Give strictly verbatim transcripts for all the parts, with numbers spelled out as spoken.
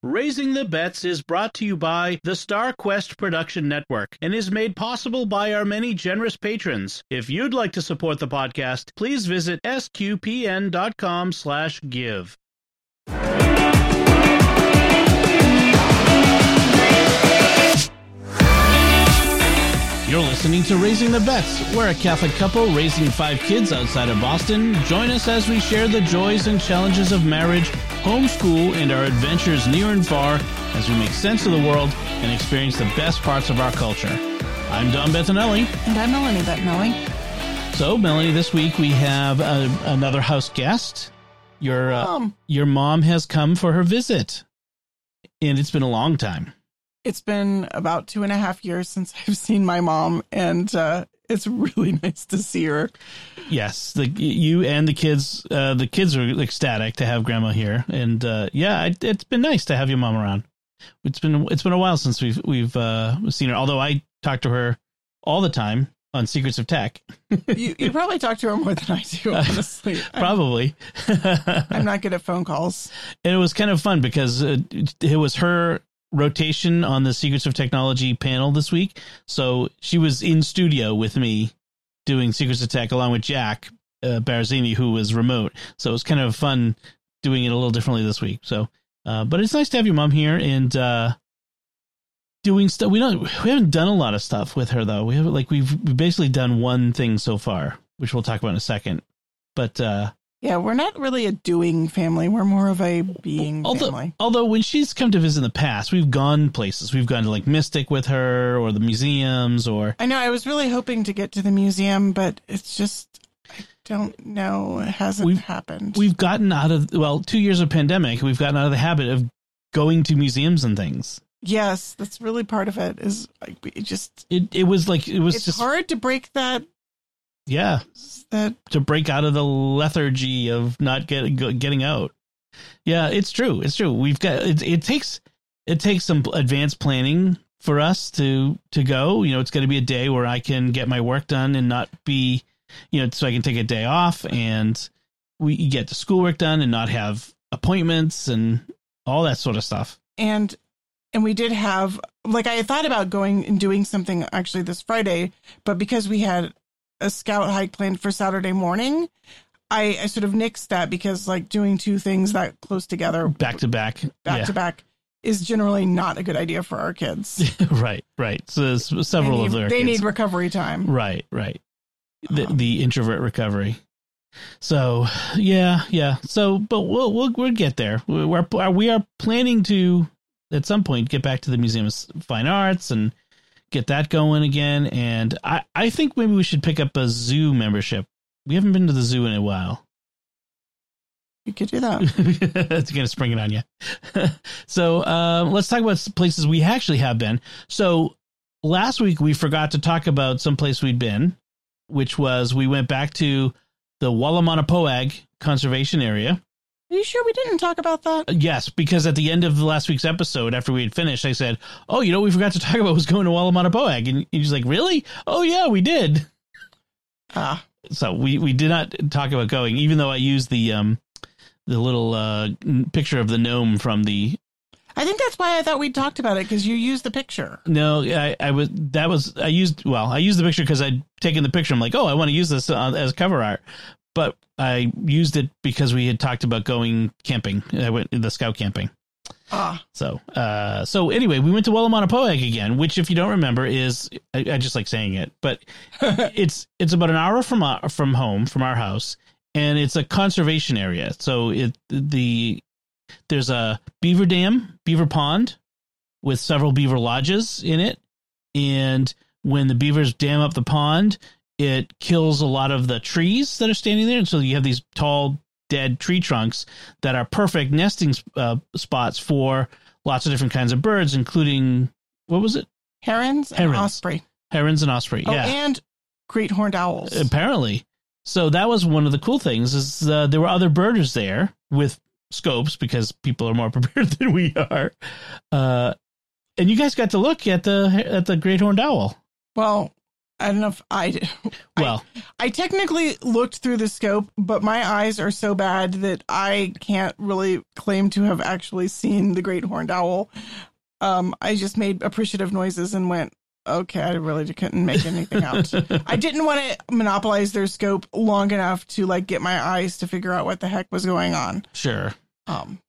Raising the Bets is brought to you by the Star Quest Production Network and is made possible by our many generous patrons. If you'd like to support the podcast, please visit sqpn.com slash give. You're listening to Raising the Bets. We're a Catholic couple raising five kids outside of Boston. Join us as we share the joys and challenges of marriage, homeschool, and our adventures near and far as we make sense of the world and experience the best parts of our culture. I'm Don Bettinelli. And I'm Melanie Bettinelli. So, Melanie, this week we have a, another house guest. Your, uh, Mom. your mom has come for her visit, and it's been a long time. It's been about two and a half years since I've seen my mom, and uh, it's really nice to see her. Yes, the you and the kids, uh, the kids are ecstatic to have Grandma here, and uh, yeah, it, it's been nice to have your mom around. It's been it's been a while since we've we've uh, seen her. Although I talk to her all the time on Secrets of Tech. you, you probably talk to her more than I do, honestly. Probably. I'm not good at phone calls. And it was kind of fun because it, it was her rotation on the Secrets of Technology panel this week. So she was in studio with me doing Secrets of Tech along with Jack uh, Barzini, who was remote. So it was kind of fun doing it a little differently this week. So, uh, but it's nice to have your mom here and uh, doing stuff. We don't, we haven't done a lot of stuff with her though. We have like, we've, we've basically done one thing so far, which we'll talk about in a second. But, uh, yeah, we're not really a doing family. We're more of a being although, family. Although when she's come to visit in the past, we've gone places. We've gone to like Mystic with her or the museums or... I know. I was really hoping to get to the museum, but it's just, I don't know. It hasn't we've, happened. We've gotten out of, well, two years of pandemic, we've gotten out of the habit of going to museums and things. Yes, that's really part of it is like, it just... It, it was like, it was it's just... hard to break that... Yeah. That to break out of the lethargy of not getting getting out. Yeah, it's true. It's true. We've got it. It takes it takes some advanced planning for us to to go. You know, it's going to be a day where I can get my work done and not be, you know, so I can take a day off and we get the schoolwork done and not have appointments and all that sort of stuff. And and we did have like I thought about going and doing something actually this Friday, but because we had a scout hike planned for Saturday morning, I, I sort of nixed that because like doing two things that close together back to back, back yeah. to back is generally not a good idea for our kids. Right, right. So there's several they need, of their they kids. need recovery time. Right, right. The, um, the introvert recovery. So yeah, yeah. So, but we'll we'll we'll get there. We're we are planning to at some point get back to the Museum of Fine Arts and get that going again. And I, I think maybe we should pick up a zoo membership. We haven't been to the zoo in a while. You could do that. It's going to spring it on you. So uh, let's talk about places we actually have been. So last week we forgot to talk about some place we'd been, which was we went back to the Wallamonapoag Conservation Area. Are you sure we didn't talk about that? Yes, because at the end of the last week's episode, after we had finished, I said, oh, you know, we forgot to talk about was going to Wallamonapoag. And he's like, really? Oh, yeah, we did. Ah. So we, we did not talk about going, even though I used the um the little uh, picture of the gnome from the... I think that's why I thought we talked about it, because you used the picture. No, I, I was, that was, I used, well, I used the picture because I'd taken the picture. I'm like, oh, I want to use this uh, as cover art. But I used it because we had talked about going camping. I went the scout camping. Ah. So, uh, so anyway, we went to Wallamonapoag again, which, if you don't remember, is I, I just like saying it, but it's it's about an hour from our, from home, from our house, and it's a conservation area. So it the there's a beaver dam, beaver pond, with several beaver lodges in it, and when the beavers dam up the pond, it kills a lot of the trees that are standing there. And so you have these tall, dead tree trunks that are perfect nesting uh, spots for lots of different kinds of birds, including, what was it? Herons, Herons. and osprey. Herons and osprey, oh, yeah. And great horned owls. Apparently. So that was one of the cool things is uh, there were other birders there with scopes because people are more prepared than we are. Uh, and you guys got to look at the at the great horned owl. Well, I don't know if I did. Well, I, I technically looked through the scope, but my eyes are so bad that I can't really claim to have actually seen the great horned owl. Um, I just made appreciative noises and went, okay, I really couldn't make anything out. I didn't want to monopolize their scope long enough to like get my eyes to figure out what the heck was going on. Sure. Um,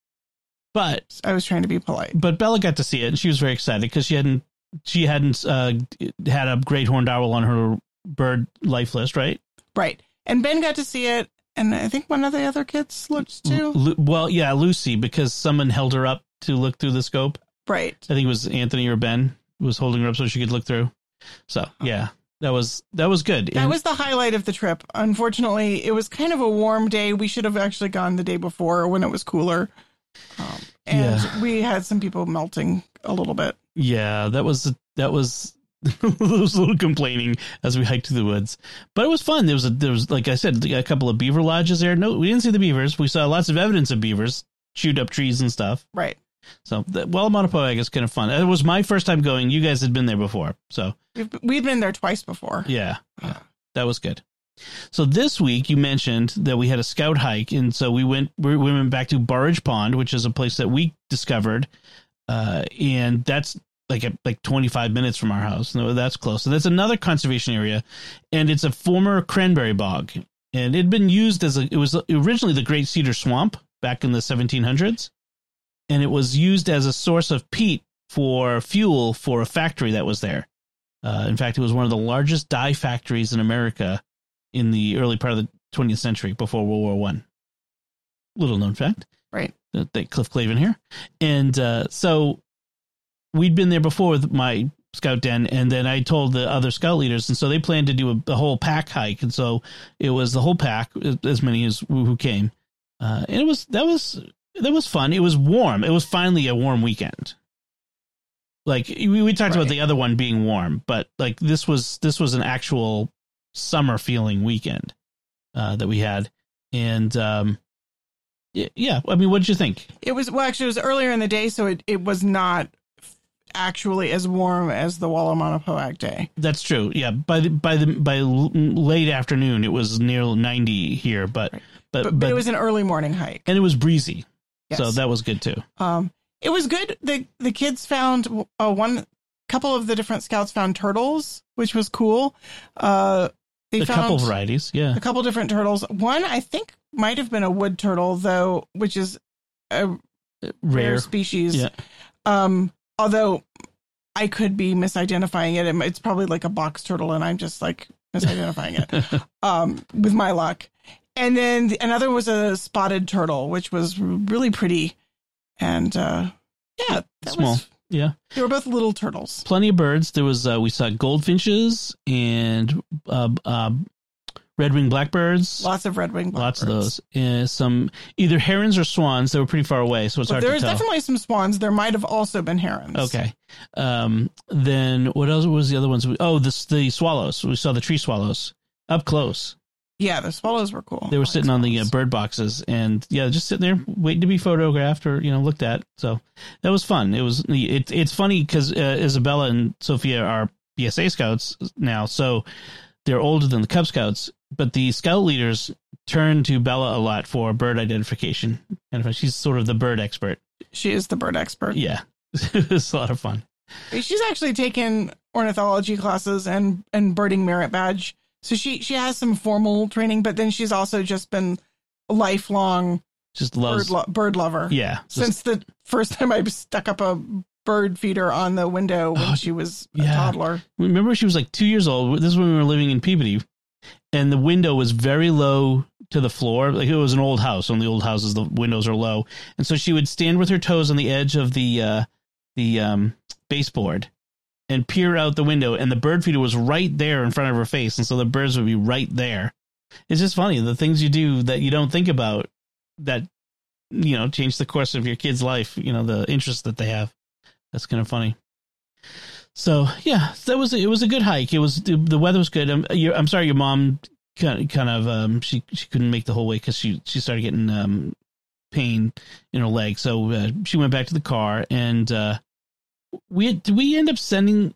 but I was trying to be polite. But Bella got to see it, and she was very excited because she hadn't she hadn't uh, had a great horned owl on her bird life list, right? Right. And Ben got to see it, and I think one of the other kids looked too. Lu- well, yeah, Lucy, because someone held her up to look through the scope. Right. I think it was Anthony or Ben was holding her up so she could look through. So, yeah, that was that was good. That and, was the highlight of the trip. Unfortunately, it was kind of a warm day. We should have actually gone the day before when it was cooler. Um, and yeah. we had some people melting a little bit. Yeah, that was that was was a little complaining as we hiked through the woods, but it was fun. There was a, there was like I said, a couple of beaver lodges there. No, we didn't see the beavers. We saw lots of evidence of beavers, chewed up trees and stuff. Right. So, the, well, Monopoeg is kind of fun. It was my first time going. You guys had been there before, so we've we've been there twice before. Yeah, yeah, that was good. So this week you mentioned that we had a scout hike, and so we went we went back to Burridge Pond, which is a place that we discovered, uh, and that's like a, like twenty-five minutes from our house. No, that's close. So that's another conservation area, and it's a former cranberry bog, and it had been used as a it was originally the Great Cedar Swamp back in the seventeen hundreds, and it was used as a source of peat for fuel for a factory that was there. Uh, in fact, it was one of the largest dye factories in America in the early part of the twentieth century, before World War One. Little known fact. Right. That, that Cliff Clavin here. And uh, so we'd been there before with my scout den, and then I told the other scout leaders, and so they planned to do a, a whole pack hike. And so it was the whole pack, as many as who came. Uh, and it was, that was, that was fun. It was warm. It was finally a warm weekend. Like we, we talked right. about the other one being warm, but like this was, this was an actual summer feeling weekend uh, that we had. And um, yeah, I mean, what did you think? It was, well, actually it was earlier in the day, so it, it was not actually as warm as the Walla-Monopoag day. That's true. Yeah. By the, by the, by late afternoon, it was near ninety here, but, right. but, but, but, but it was an early morning hike and it was breezy. Yes. So that was good too. Um, it was good. The, the kids found uh, one couple of the different scouts found turtles, which was cool. Uh, They a found couple varieties, yeah. A couple different turtles. One, I think, might have been a wood turtle, though, which is a rare, rare species. Yeah. Um, although I could be misidentifying it. It's probably like a box turtle, and I'm just like misidentifying it um, with my luck. And then the, another was a spotted turtle, which was really pretty. And uh, yeah, that small. Was, yeah, they were both little turtles. Plenty of birds. There was uh, we saw goldfinches and uh, uh, red-winged blackbirds. Lots of red-winged blackbirds. Lots of those. And some either herons or swans. They were pretty far away, so it's well, hard to tell. There was definitely some swans. There might have also been herons. Okay. Um, then what else was the other ones? Oh, this the swallows. We saw the tree swallows up close. Yeah, the swallows were cool. They were sitting on the uh, bird boxes, and yeah, just sitting there waiting to be photographed or you know looked at. So that was fun. It was it, it's funny because uh, Isabella and Sophia are B S A scouts now, so they're older than the Cub Scouts. But the scout leaders turn to Bella a lot for bird identification, and she's sort of the bird expert. She is the bird expert. Yeah, it's a lot of fun. She's actually taken ornithology classes and and birding merit badge. So she, she has some formal training, but then she's also just been a lifelong just loves bird, lo- bird lover. Yeah. Just, since the first time I stuck up a bird feeder on the window when oh, she was a yeah. toddler. Remember she was like two years old. This is when we were living in Peabody, and the window was very low to the floor. Like it was an old house. On the old houses, the windows are low. And so she would stand with her toes on the edge of the, uh, the um, baseboard and peer out the window, and the bird feeder was right there in front of her face, and so the birds would be right there. It's just funny, the things you do that you don't think about that, you know, change the course of your kid's life, you know, the interest that they have. That's kind of funny. So, yeah, that was, it was a good hike. It was, the weather was good. I'm, I'm sorry your mom kind of, kind of um, she, she couldn't make the whole way because she, she started getting um, pain in her leg, so uh, she went back to the car, and uh, We did we end up sending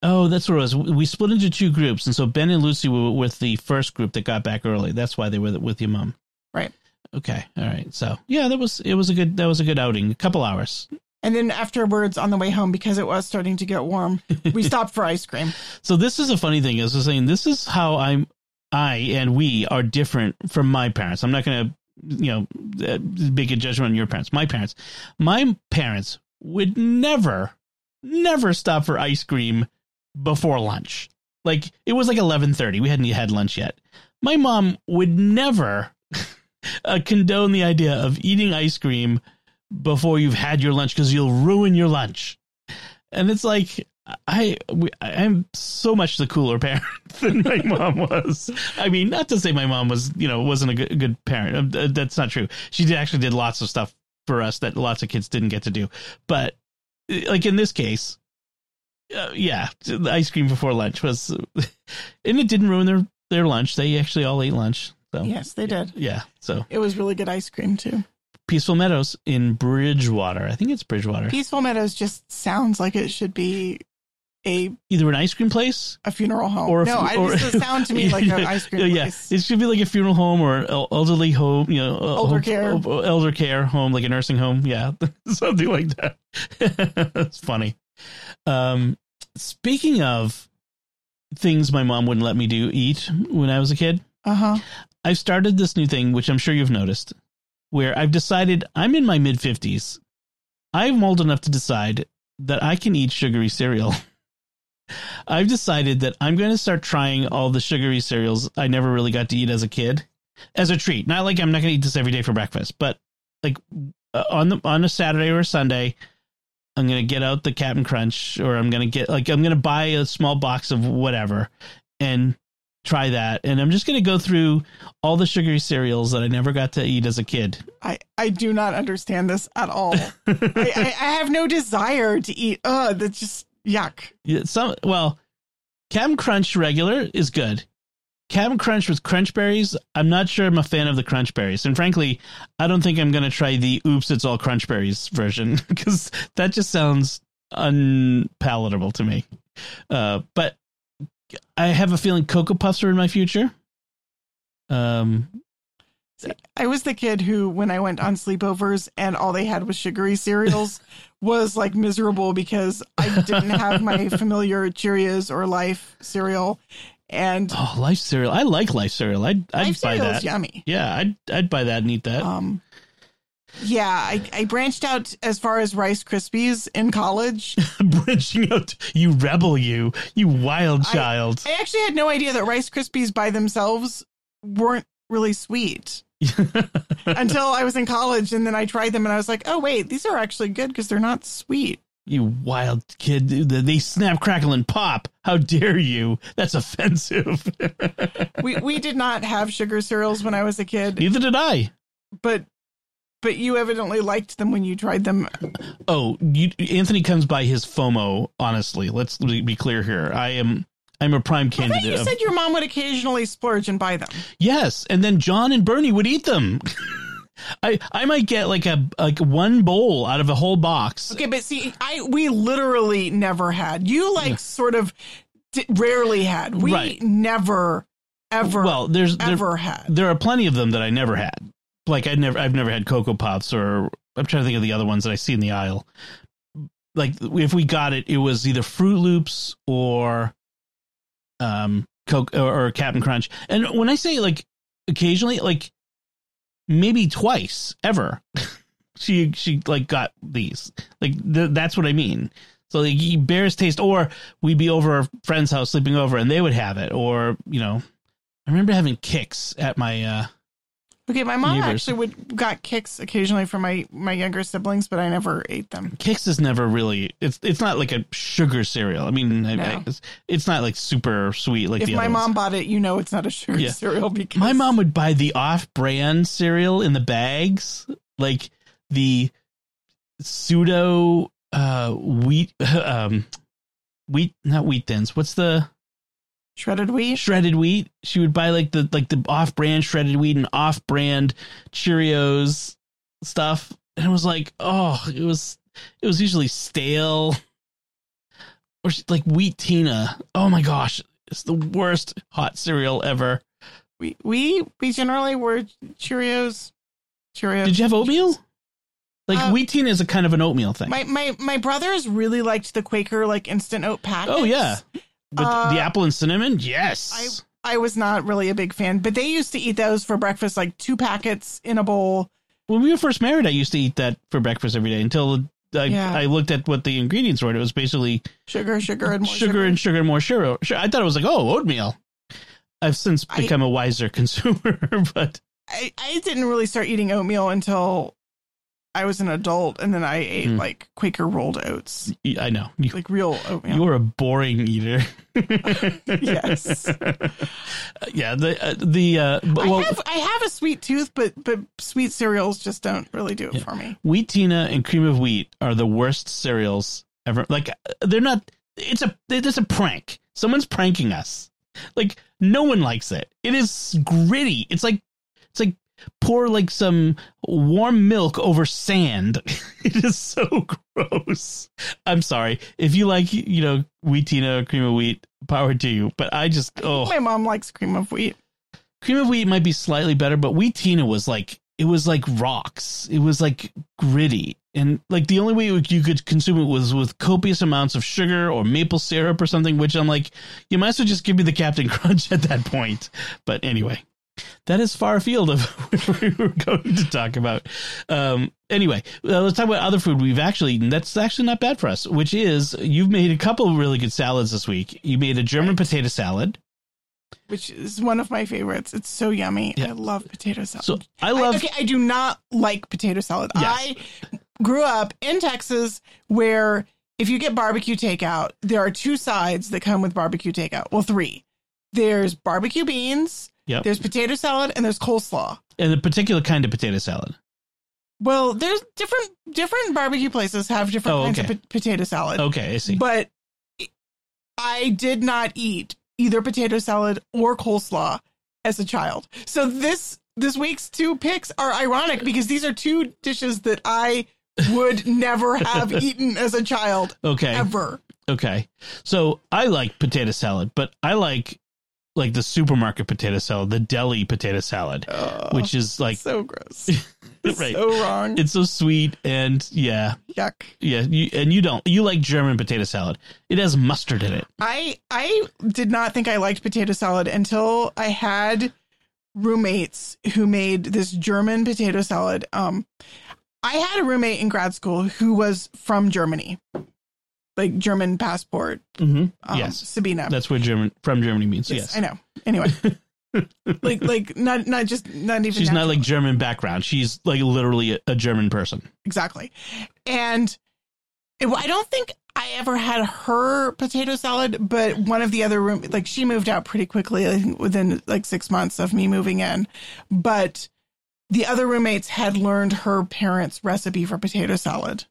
Oh, that's what it was. We split into two groups, and so Ben and Lucy were with the first group that got back early. That's why they were with your mom. Right. Okay. All right. So yeah, that was it was a good that was a good outing. A couple hours. And then afterwards, on the way home, because it was starting to get warm, we stopped for ice cream. So this is a funny thing. As I was saying, this is how I'm, I and we are different from my parents. I'm not going to, you know, make a judgment on your parents. My parents, my parents would never, never stop for ice cream before lunch. Like it was like eleven thirty. We hadn't had lunch yet. My mom would never uh, condone the idea of eating ice cream before you've had your lunch because you'll ruin your lunch. And it's like, I, I'm so much the cooler parent than my mom was. I mean, not to say my mom was, you know, wasn't a good, good parent. That's not true. She did actually did lots of stuff for us that lots of kids didn't get to do. But like in this case, uh, yeah, the ice cream before lunch was, and it didn't ruin their, their lunch. They actually all ate lunch. So yes, they did. Yeah. So it was really good ice cream too. Peaceful Meadows in Bridgewater. I think it's Bridgewater. Peaceful Meadows just sounds like it should be a either an ice cream place, a funeral home. Or no, a, it or, doesn't sound to me like an ice cream yeah, place. It should be like a funeral home or elderly home, you know, older home, care, elder care home, like a nursing home. Yeah, something like that. That's funny. Um, speaking of things my mom wouldn't let me do eat when I was a kid, uh huh. I've started this new thing, which I'm sure you've noticed, where I've decided I'm in my mid fifties. I'm old enough to decide that I can eat sugary cereal. I've decided that I'm going to start trying all the sugary cereals I never really got to eat as a kid as a treat. Not like I'm not going to eat this every day for breakfast, but like uh, on the on a Saturday or a Sunday, I'm going to get out the Captain Crunch, or I'm going to get like I'm going to buy a small box of whatever and try that. And I'm just going to go through all the sugary cereals that I never got to eat as a kid. I, I do not understand this at all. I, I, I have no desire to eat. Oh, that's just yuck. Yeah, some, well, Captain Crunch regular is good. Captain Crunch with Crunch Berries, I'm not sure I'm a fan of the Crunch Berries. And frankly, I don't think I'm going to try the Oops, It's All Crunch Berries version because that just sounds unpalatable to me. Uh, but I have a feeling Cocoa Puffs are in my future. Um, See, I was the kid who, when I went on sleepovers and all they had was sugary cereals, was like miserable because I didn't have my familiar Cheerios or Life cereal. And oh, Life cereal! I like Life cereal. I'd I'd Life buy that. Yummy. Yeah, I'd I'd buy that and eat that. Um, yeah, I, I branched out as far as Rice Krispies in college. Branching out, you rebel, you you wild child. I, I actually had no idea that Rice Krispies by themselves weren't really sweet until I was in college, and then I tried them and I was like, oh wait, these are actually good because they're not sweet. You wild kid. They snap, crackle, and pop. How dare you? That's offensive. we we did not have sugar cereals when I was a kid. Neither did I. But but you evidently liked them when you tried them. Oh, you, Anthony comes by his FOMO, honestly. Let's be clear here. I am I'm a prime candidate. I thought you of, said your mom would occasionally splurge and buy them. Yes, and then John and Bernie would eat them. I, I might get like a like one bowl out of a whole box. Okay, but see, I we literally never had. You like yeah. sort of d- rarely had. We right. never ever well, there's ever there, had. There are plenty of them that I never had. Like I never I've never had Cocoa Puffs, or I'm trying to think of the other ones that I see in the aisle. Like if we got it, it was either Fruit Loops or um Coke or, or Captain Crunch. And when I say like occasionally, like maybe twice ever, she she like got these. Like th- that's what I mean. So like Bear's Taste, or we'd be over a friend's house sleeping over and they would have it, or you know, I remember having Kicks at my. Uh, okay, my mom neighbors. actually would got Kicks occasionally from my my younger siblings, but I never ate them. Kicks is never really. It's it's not like a sugar cereal. I mean, no. I, it's, it's not like super sweet like if the my other mom ones. bought it, you know, it's not a sugar yeah. cereal because my mom would buy the off-brand cereal in the bags, like the pseudo uh, wheat, um, wheat, not wheat thins. What's the shredded wheat? Shredded wheat. She would buy like the like the off-brand shredded wheat and off-brand Cheerios stuff, and it was like, oh, it was it was usually stale. or like Wheat Tina. Oh my gosh, it's the worst hot cereal ever. We we we generally were Cheerios. Cheerios. Did you have oatmeal? Like uh, Wheat Tina is a kind of an oatmeal thing. My my my brothers really liked the Quaker like instant oat packets. Oh yeah, but uh, the apple and cinnamon, yes. I I was not really a big fan, but they used to eat those for breakfast, like two packets in a bowl. When we were first married, I used to eat that for breakfast every day until I, Yeah. I looked at what the ingredients were. And it was basically Sugar, sugar, and more sugar, sugar. and sugar and more sugar. Sure, I thought it was like, oh, oatmeal. I've since I- become a wiser consumer, but I, I didn't really start eating oatmeal until I was an adult, and then I ate Mm. like Quaker rolled oats, I know you, like real oatmeal. you're a boring eater. Yes. Yeah. The uh, the uh, but, well, I have I have a sweet tooth, but but sweet cereals just don't really do it Yeah. for me. Wheat Tina and Cream of Wheat are the worst cereals ever. Like they're not. It's a it's a prank. Someone's pranking us. Like no one likes it. It is gritty. It's like it's like pour like some warm milk over sand. It is so gross. I'm sorry if you like you know Wheat Tina or Cream of Wheat. Power to you. But I just oh My mom likes cream of wheat. Cream of Wheat might be slightly better, but Wheat Tina was like, it was like rocks. It was like gritty. And like the only way you could consume it was with copious amounts of sugar or maple syrup or something, which I'm like, you might as well just give me the Captain Crunch at that point. But anyway, that is far afield of what we were going to talk about. Um, anyway, uh, let's talk about other food we've actually, that's actually not bad for us, which is you've made a couple of really good salads this week. You made a German potato salad. Which is one of my favorites. It's so yummy. Yeah. I love potato salad. So I love. I, okay, I do not like potato salad. Yes. I grew up in Texas where if you get barbecue takeout, there are two sides that come with barbecue takeout. Well, three. There's barbecue beans, Yep. there's potato salad, and there's coleslaw. And a particular kind of potato salad. Well, there's different different barbecue places have different Oh, kinds okay. of po- potato salad. Okay, I see. But I did not eat either potato salad or coleslaw as a child. So this this week's two picks are ironic because these are two dishes that I would never have eaten as a child Okay. ever. Okay. So I like potato salad, but I like like the supermarket potato salad, the deli potato salad, Oh, which is like so gross. right. So wrong. It's so sweet and yeah, Yuck. yeah. You, and you don't you like German potato salad? It has mustard in it. I I did not think I liked potato salad until I had roommates who made this German potato salad. Um, I had a roommate in grad school who was from Germany, like German passport. Mm-hmm. Um, Yes, Sabina. that's what German from Germany means. yes, Yes, I know. Anyway, like like not not just not even. She's not natural. like German background. She's like literally a, a German person. Exactly, and it, I don't think I ever had her potato salad, but one of the other room, like she moved out pretty quickly, I think within like six months of me moving in, but the other roommates had learned her parents' recipe for potato salad,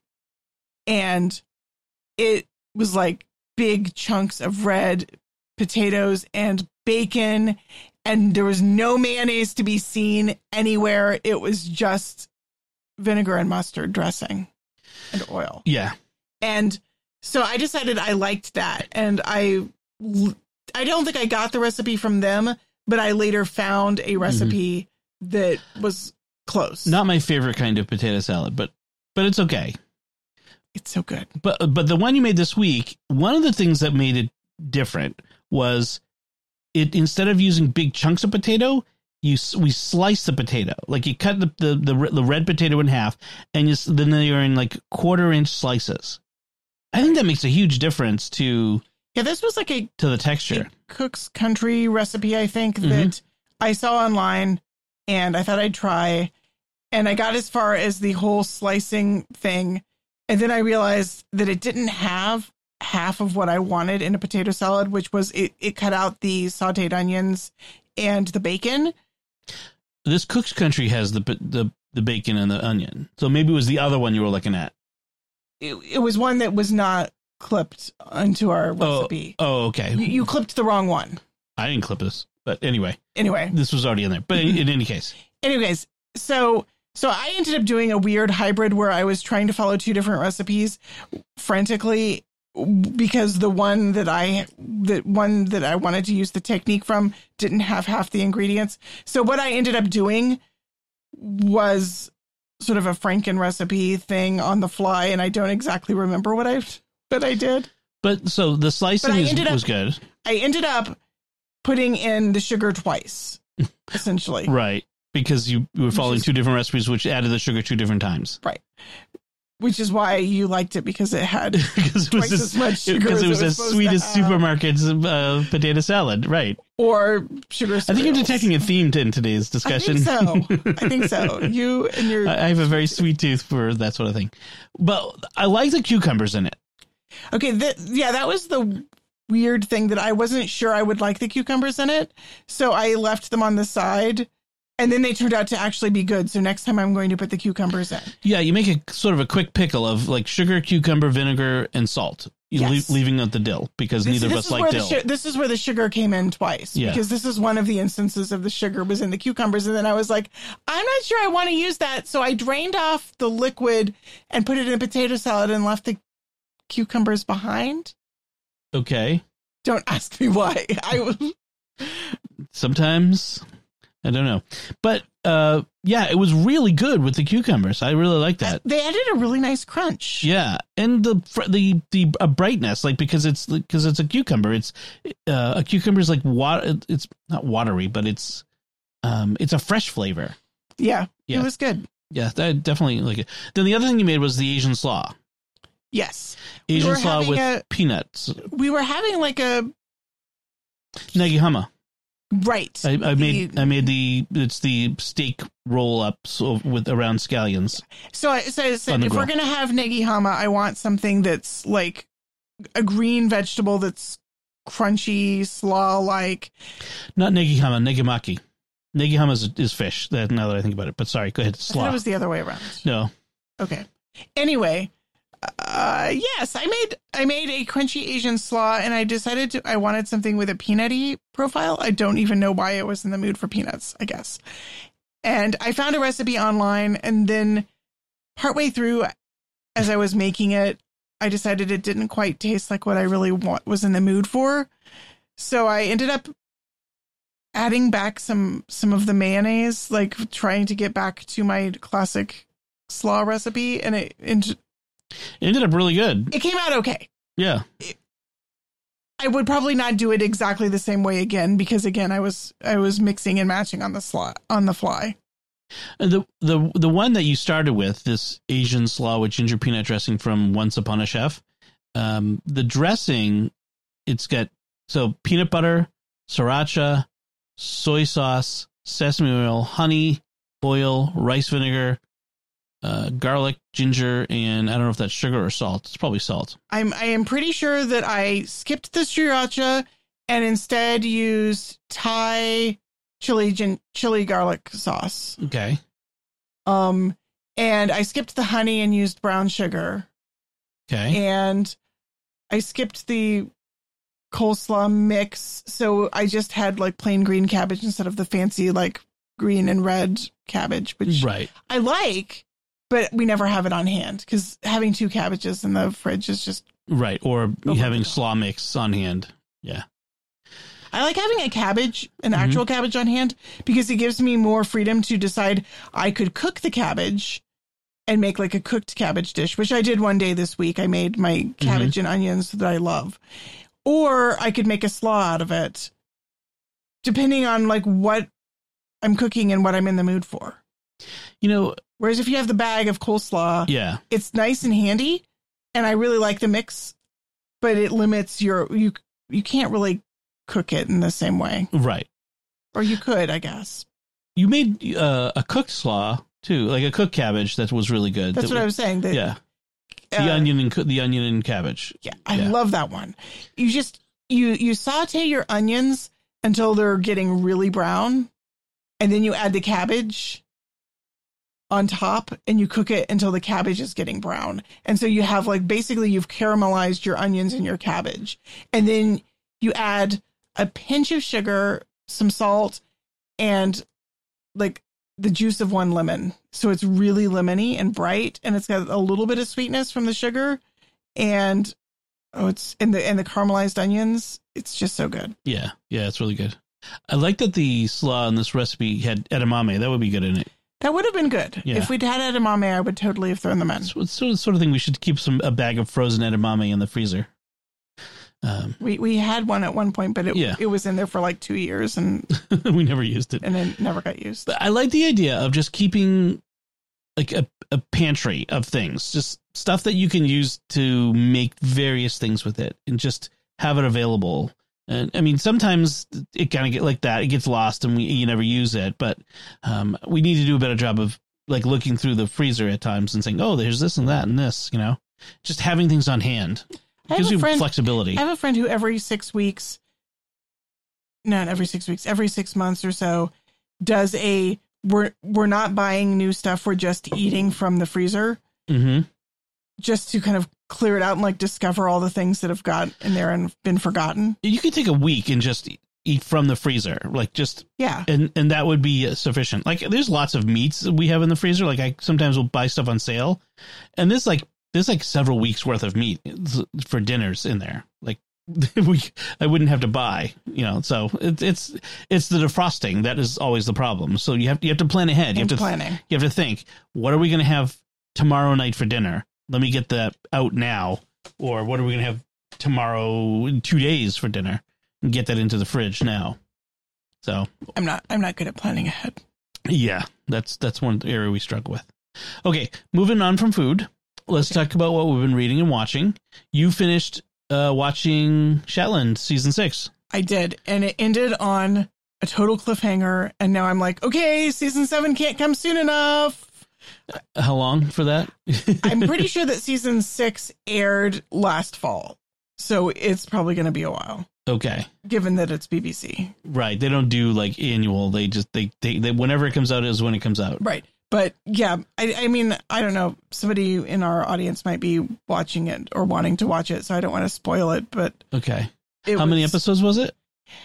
and it was like big chunks of red potatoes and bacon, and there was no mayonnaise to be seen anywhere. It was just vinegar and mustard dressing and oil. Yeah. And so I decided I liked that. And I, I don't think I got the recipe from them, but I later found a recipe mm-hmm. that was close. Not my favorite kind of potato salad, but, but it's okay. It's so good. But, but the one you made this week, one of the things that made it different was it, instead of using big chunks of potato, you, we slice the potato, like you cut the, the, the, the red potato in half and you, then they're in like quarter inch slices. I think that makes a huge difference to yeah. This was like a to the texture Cook's Country recipe, I think Mm-hmm. that I saw online, and I thought I'd try, and I got as far as the whole slicing thing, and then I realized that it didn't have half of what I wanted in a potato salad, which was it. It cut out the sautéed onions and the bacon. This Cook's Country has the the the bacon and the onion, so maybe it was the other one you were looking at. It, it was one that was not clipped into our recipe. Oh, oh okay. You, you clipped the wrong one. I didn't clip this, but anyway. Anyway. This was already in there. But in, in any case. Anyways, so so I ended up doing a weird hybrid where I was trying to follow two different recipes frantically because the one that I the one that I wanted to use the technique from didn't have half the ingredients. So what I ended up doing was sort of a Franken recipe thing on the fly, and I don't exactly remember what I what I did. But so the slicing is, up, was good. I ended up putting in the sugar twice, essentially. Right. Because you, you were following is, two different recipes, which added the sugar two different times. Right. Which is why you liked it, because it had because it was twice as much sugar. Because it was it as sweet as supermarket's uh, potato salad. Right. Or sugar cereals. I think you're detecting a theme in today's discussion. I think so. I think so. You and your... I have a very sweet tooth for that sort of thing. But I like the cucumbers in it. Okay. Th- yeah, that was the weird thing, that I wasn't sure I would like the cucumbers in it. So I left them on the side. And then they turned out to actually be good. So next time I'm going to put the cucumbers in. Yeah, you make a sort of a quick pickle of like sugar, cucumber, vinegar, and salt. You yes. le- leaving out the dill, because this, neither this of us like dill. Sh- this is where the sugar came in twice. Yeah. Because this is one of the instances of the sugar was in the cucumbers. And then I was like, I'm not sure I want to use that. So I drained off the liquid and put it in a potato salad and left the cucumbers behind. Okay. Don't ask me why. I Sometimes... I don't know. But, uh, yeah, it was really good with the cucumbers. I really like that. They added a really nice crunch. Yeah. And the the the uh, brightness, like, because it's because it's a cucumber. It's uh, a cucumber is like water. It's not watery, but it's um it's a fresh flavor. Yeah, yeah. It was good. Yeah, I definitely like it. Then the other thing you made was the Asian slaw. Yes. Asian we slaw with a, peanuts. We were having like a Negihama. Right. I, I made the, I made the it's the steak roll ups with around scallions. So I, so I said, if grill. We're gonna have negihama, I want something that's like a green vegetable that's crunchy, slaw like. Not negihama, negimaki. Negihama is, is fish. That now that I think about it, but sorry, go ahead. Slaw. I thought it was the other way around. No. Okay. Anyway. Uh, yes, I made I made a crunchy Asian slaw, and I decided to I wanted something with a peanutty profile. I don't even know why I was in the mood for peanuts, I guess. And I found a recipe online, and then partway through, as I was making it, I decided it didn't quite taste like what I really want, was in the mood for. So I ended up adding back some some of the mayonnaise, like trying to get back to my classic slaw recipe, and it. And, It ended up really good. It came out okay. Yeah. I would probably not do it exactly the same way again, because again, I was I was mixing and matching on the slaw on the fly. The the the one that you started with, this Asian slaw with ginger peanut dressing from Once Upon a Chef, um, the dressing, it's got so peanut butter, sriracha, soy sauce, sesame oil, honey, oil, rice vinegar, Uh, garlic, ginger, and I don't know if that's sugar or salt. It's probably salt. I'm I am pretty sure that I skipped the sriracha and instead used Thai chili gin, chili garlic sauce. Okay. Um, and I skipped the honey and used brown sugar. Okay. And I skipped the coleslaw mix, so I just had like plain green cabbage instead of the fancy like green and red cabbage, which right. I like. But we never have it on hand, because having two cabbages in the fridge is just... Right, or having slaw mix on hand. Yeah. I like having a cabbage, an mm-hmm. actual cabbage on hand, because it gives me more freedom to decide I could cook the cabbage and make like a cooked cabbage dish, which I did one day this week. I made my cabbage mm-hmm. and onions that I love. Or I could make a slaw out of it, depending on like what I'm cooking and what I'm in the mood for. You know... Whereas if you have the bag of coleslaw, yeah, it's nice and handy, and I really like the mix, but it limits your you you can't really cook it in the same way, right? Or you could, I guess. You made uh, a cooked slaw too, like a cooked cabbage that was really good. That's that what was, I was saying. That, yeah, the uh, onion and the onion and cabbage. Yeah, I yeah. love that one. You just you you saute your onions until they're getting really brown, and then you add the cabbage on top, and you cook it until the cabbage is getting brown. And so you have like, basically you've caramelized your onions and your cabbage. And then you add a pinch of sugar, some salt, and like the juice of one lemon. So it's really lemony and bright, and it's got a little bit of sweetness from the sugar. And Oh, it's and the and the caramelized onions. It's just so good. Yeah, yeah, it's really good. I like that the slaw in this recipe had edamame. That would be good in it. That would have been good. Yeah. If we'd had edamame, I would totally have thrown them in. It's, it's sort of sort of thing we should keep some a bag of frozen edamame in the freezer. Um, we we had one at one point, but it yeah. it was in there for like two years and we never used it, and then never got used. But I like the idea of just keeping like a, a pantry of things, just stuff that you can use to make various things with it, and just have it available. And I mean, sometimes it kind of get like that. It gets lost and we you never use it. But um, we need to do a better job of like looking through the freezer at times and saying, "Oh, there's this and that and this." You know, just having things on hand gives you friend, flexibility. I have a friend who every six weeks, not every six weeks, every six months or so, does a we're we're not buying new stuff. We're just eating from the freezer, mm-hmm. just to kind of clear it out and like discover all the things that have got in there and been forgotten. You could take a week and just eat from the freezer, like just yeah, and and that would be sufficient. Like there's lots of meats that we have in the freezer. Like I sometimes will buy stuff on sale, and this like there's like several weeks worth of meat for dinners in there. Like we, I wouldn't have to buy, you know. So it, it's it's the defrosting that is always the problem. So you have you have to plan ahead. You and have to planning. You have to think, what are we going to have tomorrow night for dinner? Let me get that out now. Or what are we going to have tomorrow in two days for dinner? And get that into the fridge now. So I'm not I'm not good at planning ahead. Yeah, that's that's one area we struggle with. Okay, moving on from food. Let's okay. talk about what we've been reading and watching. You finished uh, watching Shetland season six. I did, and it ended on a total cliffhanger. And now I'm like, okay, season seven can't come soon enough. How long for that? I'm pretty sure that season six aired last fall, so it's probably going to be a while. Okay, given that it's B B C, right? They don't do like annual. They just they they, they whenever it comes out is when it comes out, right? But yeah, I, I mean, I don't know. Somebody in our audience might be watching it or wanting to watch it, so I don't want to spoil it. But okay, how was, many episodes was it?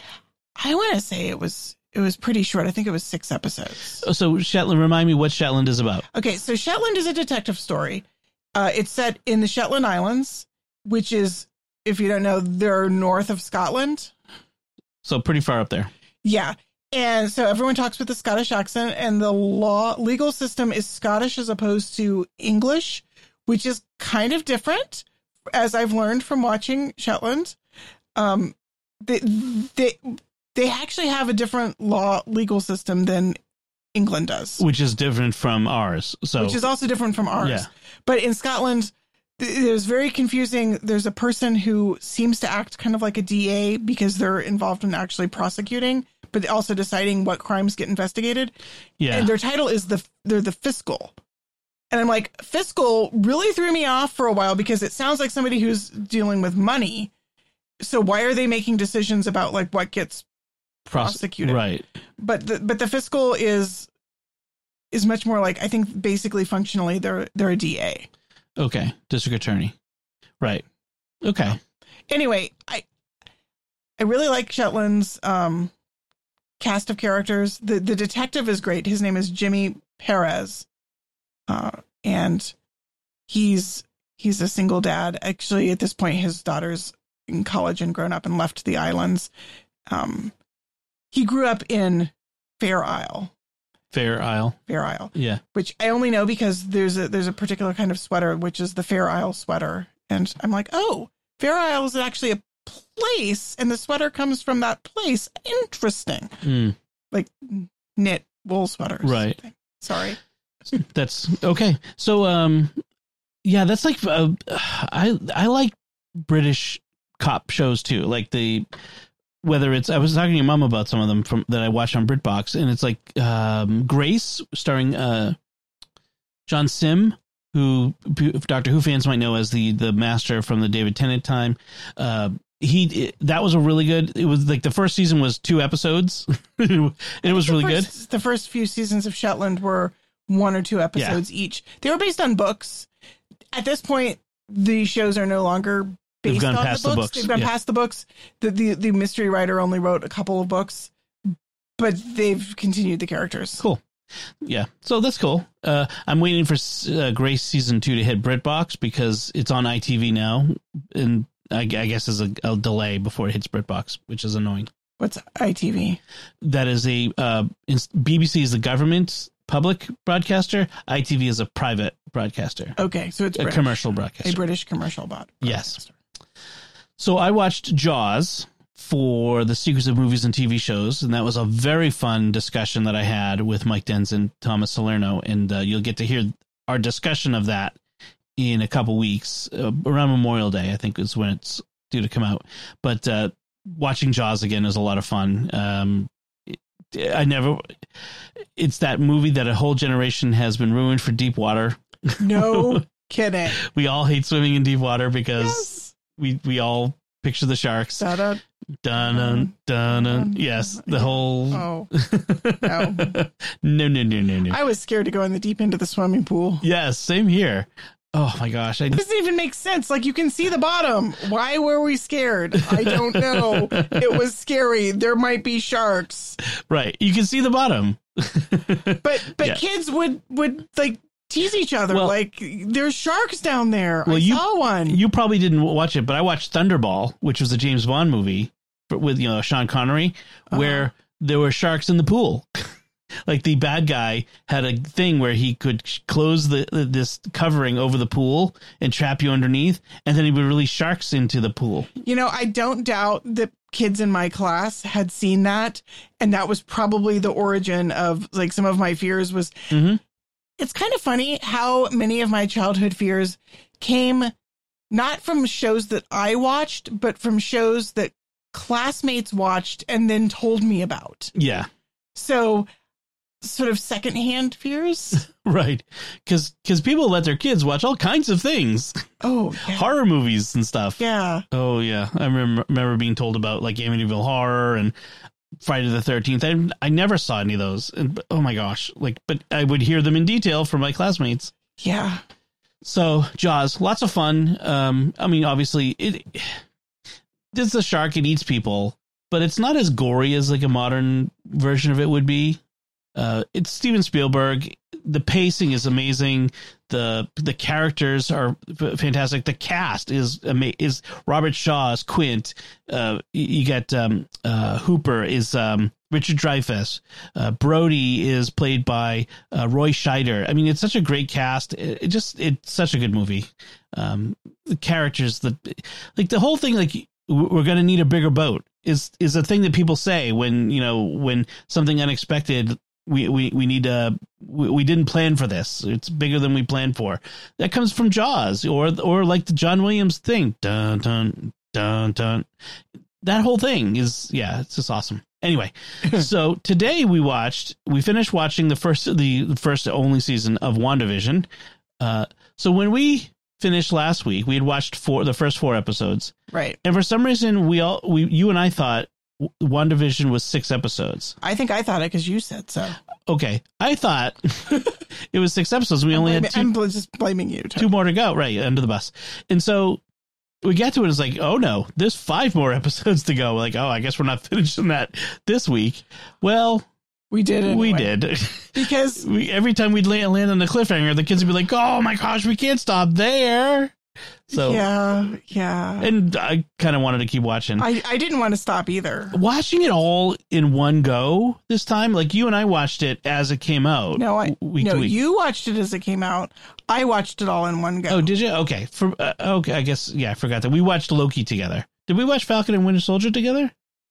I want to say it was it was pretty short. I think it was six episodes. So Shetland, remind me what Shetland is about. Okay, so Shetland is a detective story. Uh, it's set in the Shetland Islands, which is, if you don't know, they're north of Scotland. So pretty far up there. Yeah. And so everyone talks with a Scottish accent, and the law legal system is Scottish as opposed to English, which is kind of different, as I've learned from watching Shetland. Um, they, they, they actually have a different law legal system than England does. Which is different from ours. So Which is also different from ours. Yeah. But in Scotland, it was very confusing. There's a person who seems to act kind of like a D A because they're involved in actually prosecuting, but also deciding what crimes get investigated. Yeah. And their title is the they're the fiscal. And I'm like, fiscal really threw me off for a while because it sounds like somebody who's dealing with money. So why are they making decisions about like what gets prosecuted? Right. But the, but the fiscal is is much more like, I think basically functionally they're they're a D A. Okay. District attorney. Right. Okay. Anyway, I I really like Shetland's um, cast of characters. The the detective is great. His name is Jimmy Perez. Uh, and he's he's a single dad. Actually, at this point, his daughter's in college and grown up and left the islands. Um, he grew up in Fair Isle. Fair Isle. Fair Isle. Yeah. Which I only know because there's a there's a particular kind of sweater, which is the Fair Isle sweater. And I'm like, oh, Fair Isle is actually a place, and the sweater comes from that place. Interesting. Mm. Like knit wool sweaters. Right. Sorry. That's okay. So, um, yeah, that's like, uh, I, I like British cop shows too. Like the, whether it's, I was talking to your mom about some of them from that I watched on BritBox, and it's like, um, Grace starring, uh, John Sim, who Doctor Who fans might know as the, the master from the David Tennant time. Uh, he, it, that was a really good, it was like the first season was two episodes and it was really first, good. The first few seasons of Shetland were one or two episodes yeah. each. They were based on books. At this point, the shows are no longer based on the books. the books. They've gone yeah. past the books. The, the the mystery writer only wrote a couple of books, but they've continued the characters. Cool. Yeah. So that's cool. Uh, I'm waiting for uh, Grace season two to hit BritBox because it's on I T V now, and I, I guess is a, a delay before it hits BritBox, which is annoying. What's I T V? That is a uh, B B C is the government public broadcaster. I T V is a private broadcaster. Okay, so it's a British. commercial broadcaster. A British commercial bot. Yes. So I watched Jaws for the Secrets of Movies and T V Shows, and that was a very fun discussion that I had with Mike Denson, Thomas Salerno, and uh, you'll get to hear our discussion of that in a couple weeks, uh, around Memorial Day, I think is when it's due to come out. But uh, watching Jaws again is a lot of fun. Um, I never, it's that movie that a whole generation has been ruined for deep water. No kidding. We all hate swimming in deep water because Yes. we, we all picture the sharks. Da-da. Dun, dun, dun, dun. Yes, the whole. Oh, no. no, no, no, no, no. I was scared to go in the deep end of the swimming pool. Yes, same here. Oh my gosh. I It doesn't even make sense. Like, you can see the bottom. Why were we scared? I don't know. It was scary. There might be sharks. Right. You can see the bottom. But but Yeah. kids would would like tease each other. Well- like, there's sharks down there. Well, I you- saw one. You probably didn't watch it, but I watched Thunderball, which was a James Bond movie with, you know, Sean Connery, where there were sharks in the pool. Like, the bad guy had a thing where he could close the this covering over the pool and trap you underneath, and then he would release sharks into the pool. You know, I don't doubt that kids in my class had seen that, and that was probably the origin of, like, some of my fears was. Mhm. It's kind of funny how many of my childhood fears came not from shows that I watched, but from shows that classmates watched and then told me about. Yeah. So, sort of secondhand fears. Right. Because because people let their kids watch all kinds of things, Oh, yeah. horror movies and stuff. Yeah. Oh, yeah. I remember, remember being told about, like, Amityville Horror and Friday the thirteenth. I, I never saw any of those. And, oh, my gosh. Like, but I would hear them in detail from my classmates. Yeah. So, Jaws, lots of fun. Um, I mean, obviously, it it's a shark. It eats people, but it's not as gory as, like, a modern version of it would be. Uh, it's Steven Spielberg. The pacing is amazing. The the characters are f- fantastic. The cast is ama- is Robert Shaw as Quint. Uh, you you got um, uh, Hooper is um, Richard Dreyfuss. Uh, Brody is played by uh, Roy Scheider. I mean, it's such a great cast. It, it just it's such a good movie. Um, the characters, the like the whole thing, like we're going to need a bigger boat is is a thing that people say when you know when something unexpected. We, we, we need to, we, we didn't plan for this. It's bigger than we planned for. That comes from Jaws or, or like the John Williams thing. Dun, dun, dun, dun. That whole thing is, yeah, it's just awesome. Anyway, so today we watched, we finished watching the first, the, the first only season of WandaVision. Uh, so when we finished last week, we had watched four, the first four episodes. Right. And for some reason, we all, we, you and I thought WandaVision was six episodes. I think I thought it because you said so. Okay. I thought it was six episodes. We I'm only blaming, had two, I'm bl- just blaming you. two more to go. Right. Under the bus. And so we get to it. It's like, oh no, there's five more episodes to go. We're like, oh, I guess we're not finishing that this week. Well, We did it. we did. Because we, every time we'd land, land on the cliffhanger, the kids would be like, oh my gosh, we can't stop there. So, yeah, yeah. and I kind of wanted to keep watching. I, I didn't want to stop either. Watching it all in one go this time, like you and I watched it as it came out. No, I week no. to week. You watched it as it came out. I watched it all in one go. Oh, did you? Okay. For uh, okay, I guess yeah, I forgot that we watched Loki together. Did we watch Falcon and Winter Soldier together?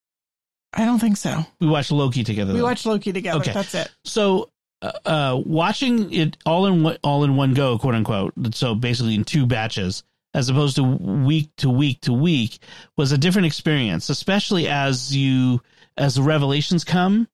I don't think so. We watched Loki together. We though. watched Loki together. Okay. That's it. So, uh, uh, watching it all in one, all in one go, quote unquote. So basically in two batches, as opposed to week to week to week, was a different experience, especially as you as the revelations come.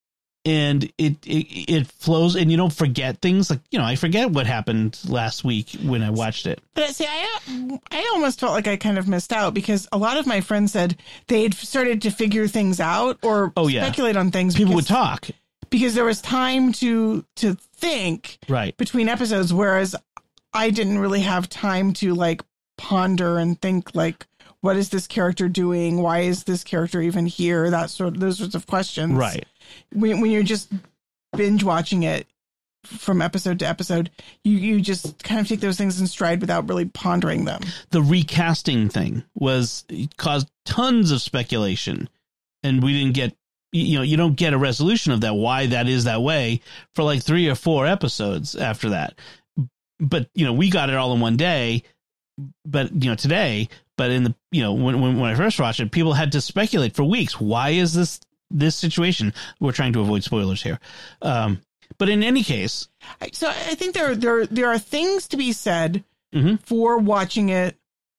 And it, it it flows, and you don't forget things. Like, you know, I forget what happened last week when I watched it. But see, I I almost felt like I kind of missed out because a lot of my friends said they had started to figure things out or Oh, yeah. speculate on things. People because, would talk, because there was time to to think right? between episodes, whereas I didn't really have time to like ponder and think like, what is this character doing? Why is this character even here? That sort of those sorts of questions, Right. When when you're just binge watching it, from episode to episode, you, you just kind of take those things in stride without really pondering them. The recasting thing was caused tons of speculation, and we didn't get, you know, you don't get a resolution of that, why that is that way for like three or four episodes after that. But, you know, we got it all in one day, but, you know, today, but in the, you know, when, when, when I first watched it, people had to speculate for weeks. Why is this, this situation? We're trying to avoid spoilers here. Um, But in any case, so I think there there there are things to be said mm-hmm. for watching it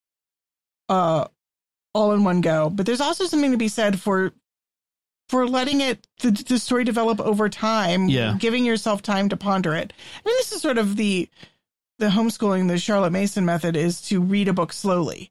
uh, all in one go. But there's also something to be said for for letting it the, the story develop over time. Yeah. Giving yourself time to ponder it. I mean, this is sort of the the homeschooling, the Charlotte Mason method is to read a book slowly.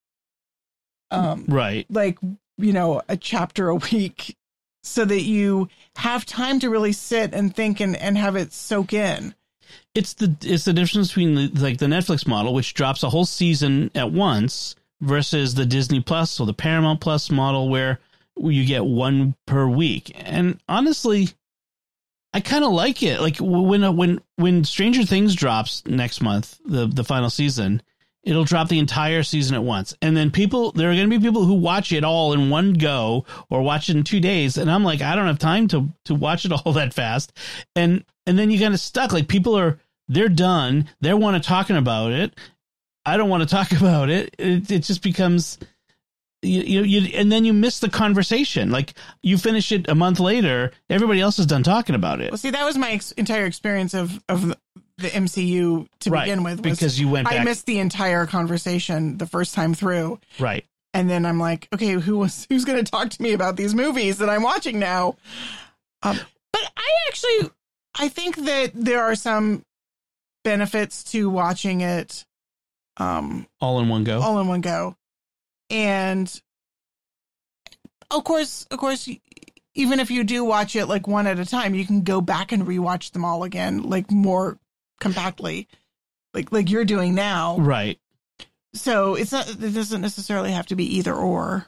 Um, right. Like, you know, a chapter a week, so that you have time to really sit and think and, and have it soak in. It's the it's the difference between the, like the Netflix model, which drops a whole season at once, versus the Disney Plus or the Paramount Plus model, where you get one per week. And honestly, I kind of like it. Like when when when Stranger Things drops next month, the the final season, it'll drop the entire season at once. And then people, there are going to be people who watch it all in one go or watch it in two days. And I'm like, I don't have time to, to watch it all that fast. And, and then you kind of stuck, like people are, they're done. They want to talking about it. I don't want to talk about it. It, it just becomes, you, you, you, and then you miss the conversation. Like you finish it a month later, everybody else is done talking about it. Well, see, that was my ex- entire experience of, of the M C U to right, begin with. Was because you went back. I missed the entire conversation the first time through. Right. And then I'm like, okay, who was, who's going to talk to me about these movies that I'm watching now? Um, but I actually, I think that there are some benefits to watching it um, all in one go. All in one go. And of course, of course, even if you do watch it like one at a time, you can go back and rewatch them all again, like more compactly, like like you're doing now. Right. So it's not, it doesn't necessarily have to be either or.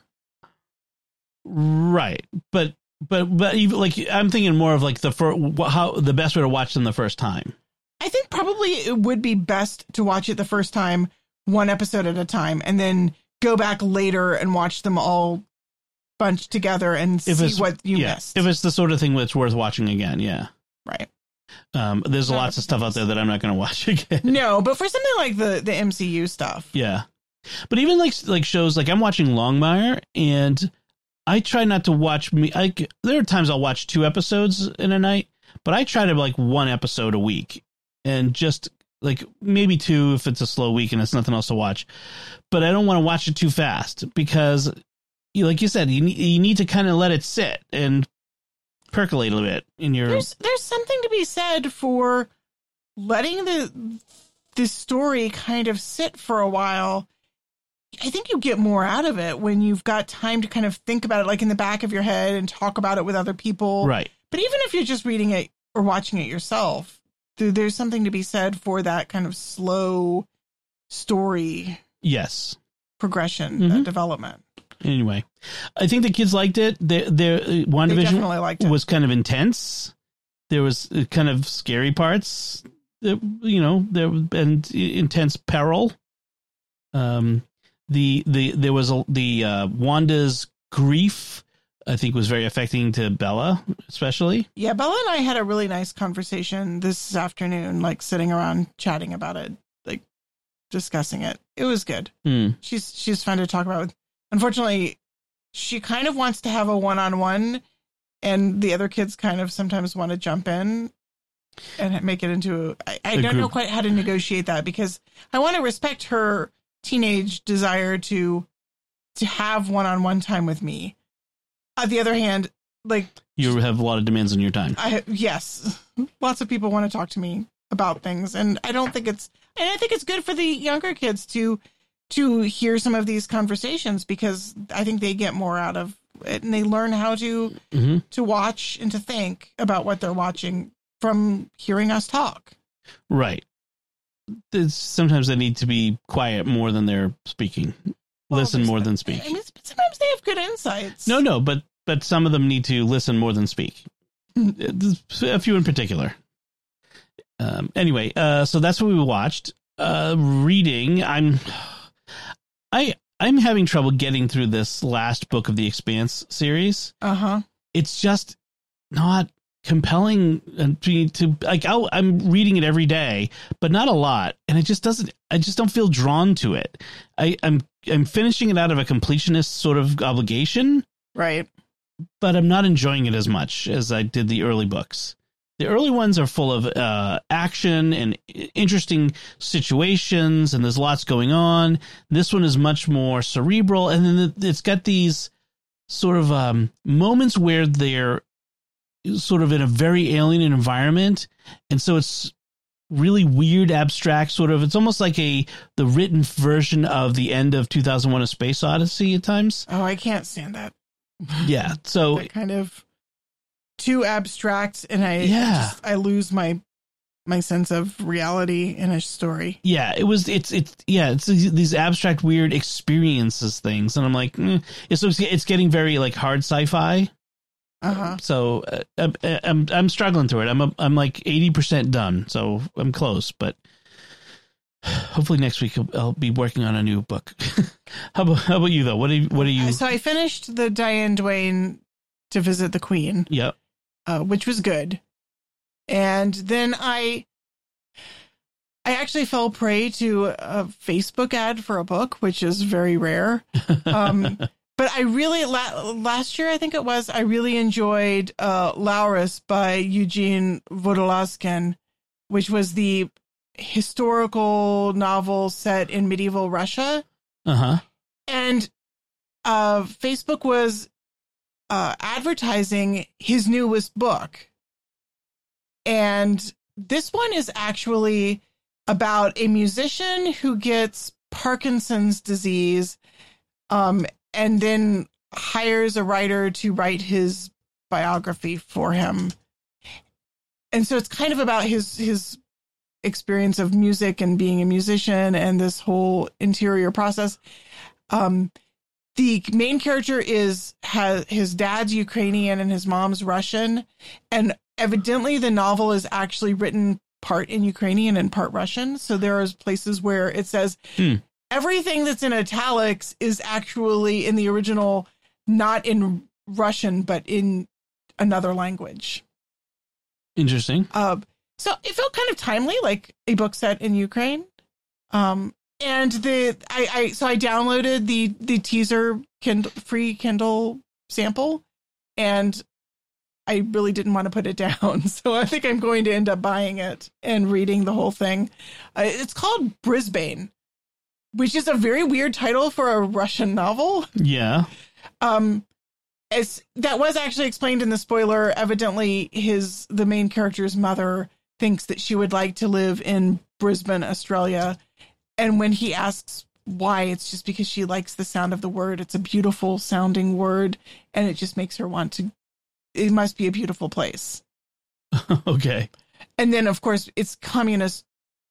Right. But but but even like I'm thinking more of like the first, how the best way to watch them the first time. I think probably it would be best to watch it the first time, one episode at a time, and then go back later and watch them all bunched together and if see what you yeah, missed. If it's the sort of thing that's worth watching again, yeah. Right. Um, there's No, lots of stuff out there that I'm not going to watch again. No, but for something like the, the M C U stuff. Yeah. But even like like shows, like I'm watching Longmire, and I try not to watch me. I, there are times I'll watch two episodes in a night, but I try to like one episode a week, and just like maybe two if it's a slow week and it's nothing else to watch. But I don't want to watch it too fast because, you, like you said, you need, you need to kind of let it sit and percolate a little bit in your. There's there's something to be said for letting the the story kind of sit for a while. I think you get more out of it when you've got time to kind of think about it, like in the back of your head, and talk about it with other people. Right. But even if you're just reading it or watching it yourself, there's something to be said for that kind of slow story. Yes. Progression, Mm-hmm. that development. Anyway, I think the kids liked it. Their, their WandaVision liked it. was kind of intense. There was uh, kind of scary parts, that, you know, there and intense peril. Um, the the there was a, the uh, Wanda's grief, I think, was very affecting to Bella, especially. Yeah, Bella and I had a really nice conversation this afternoon, like sitting around chatting about it, like discussing it. It was good. Mm. She's she's fun to talk about. Unfortunately, she kind of wants to have a one-on-one, and the other kids kind of sometimes want to jump in and make it into a, I, I don't know quite how to negotiate that, because I want to respect her teenage desire to to have one-on-one time with me. On the other hand, like, you have a lot of demands on your time. I yes, lots of people want to talk to me about things, and I don't think it's and I think it's good for the younger kids to to hear some of these conversations, because I think they get more out of it, and they learn how to Mm-hmm. to watch and to think about what they're watching from hearing us talk. Right. It's, sometimes they need to be quiet more than they're speaking. Well, listen there's more that. than speak. I mean, sometimes they have good insights. No, no, but but some of them need to listen more than speak. A few in particular. Um, anyway, uh, so that's what we watched. Uh, reading, I'm, I, I'm having trouble getting through this last book of the Expanse series. Uh huh. It's just not compelling to, to like. I'll, I'm reading it every day, but not a lot, and it just doesn't. I just don't feel drawn to it. I, I'm, I'm finishing it out of a completionist sort of obligation, right? But I'm not enjoying it as much as I did the early books. The early ones are full of uh, action and interesting situations, and there's lots going on. This one is much more cerebral, and then it's got these sort of um, moments where they're sort of in a very alien environment, and so it's really weird, abstract, sort of. It's almost like a the written version of the end of two thousand one: A Space Odyssey at times. Oh, I can't stand that. Yeah, so that kind of. Too abstract, and I yeah. I, just, I lose my my sense of reality in a story. Yeah, it was it's it's yeah, it's these abstract weird experiences things, and I'm like, mm. it's it's getting very like hard sci-fi. Uh-huh. So uh, I'm, I'm I'm struggling through it. I'm a, I'm like eighty percent done, so I'm close, but hopefully next week I'll, I'll be working on a new book. how about how about you though? What do you, what are you? So I finished the Diane Duane To Visit the Queen. Yep. Uh, which was good. And then I I actually fell prey to a Facebook ad for a book, which is very rare. Um, but I really, la- last year, I think it was, I really enjoyed uh, Laurus by Eugene Vodolazkin, which was the historical novel set in medieval Russia. Uh-huh. And uh, Facebook was Uh, advertising his newest book. And this one is actually about a musician who gets Parkinson's disease um, and then hires a writer to write his biography for him. And so it's kind of about his his experience of music and being a musician and this whole interior process. Um The main character is has his dad's Ukrainian and his mom's Russian, and evidently the novel is actually written part in Ukrainian and part Russian. So there are places where it says hmm. everything that's in italics is actually in the original, not in Russian, but in another language. Interesting. Uh, so it felt kind of timely, like a book set in Ukraine. Um, And the I, I so I downloaded the the teaser Kindle, free Kindle sample, and I really didn't want to put it down. So I think I'm going to end up buying it and reading the whole thing. Uh, it's called Brisbane, which is a very weird title for a Russian novel. Yeah. Um, as that was actually explained in the spoiler. Evidently, his the main character's mother thinks that she would like to live in Brisbane, Australia. And when he asks why, it's just because she likes the sound of the word. It's a beautiful sounding word, and it just makes her want to. It must be a beautiful place. Okay. And then, of course, it's communist